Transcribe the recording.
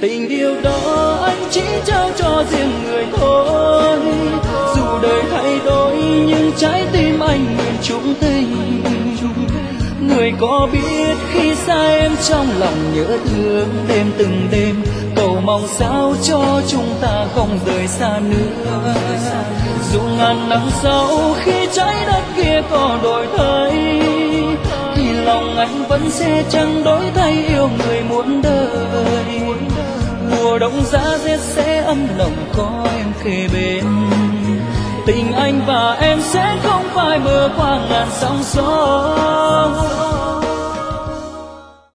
Tình yêu đó anh chỉ trao cho riêng người thôi. Dù đời thay đổi nhưng trái tim anh nguyện chung tình. Người có biết khi xa em trong lòng nhớ thương đêm từng đêm, cầu mong sao cho chúng ta không rời xa nữa. Dù ngàn năm sau khi trái đất kia có đổi thay, thì lòng anh vẫn sẽ chẳng đổi thay yêu người muôn đời. Mùa đông giá rét sẽ ấm lòng có em kề bên, tình anh và em sẽ không phai mờ qua ngàn sóng gió.